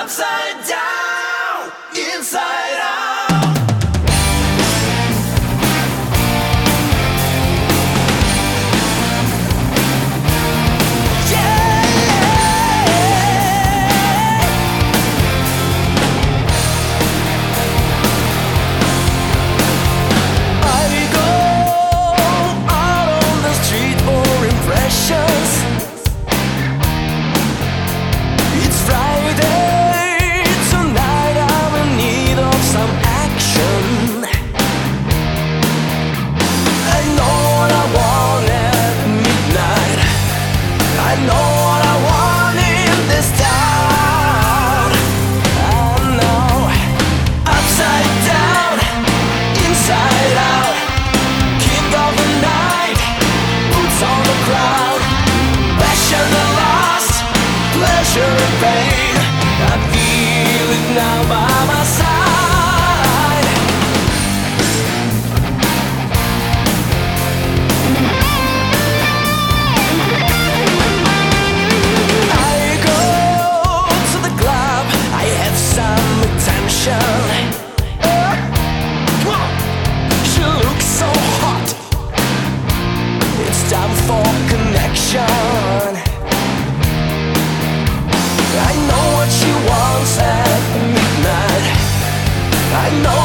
Upside down, inside out. Pleasure and pain, I feel it now by my side. I go to the club, I have some attention. She looks so hot, it's time for connection. I know what she wants at midnight. I know